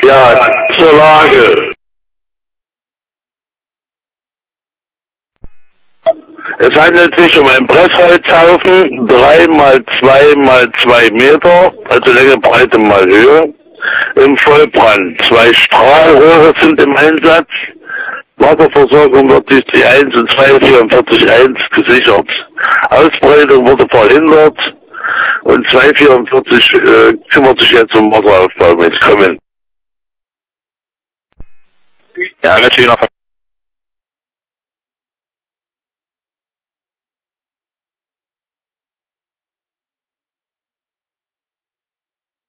Ja, zur Lage. Es handelt sich um einen Pressholzhaufen, 3 mal 2 mal 2 Meter, also Länge, Breite mal Höhe, im Vollbrand. 2 Strahlrohre sind im Einsatz. Wasserversorgung wird durch die 1 und 244.1 gesichert. Ausbreitung wurde verhindert und 244 kümmert sich jetzt um Wasseraufbau mit Kommen. Ja, natürlich noch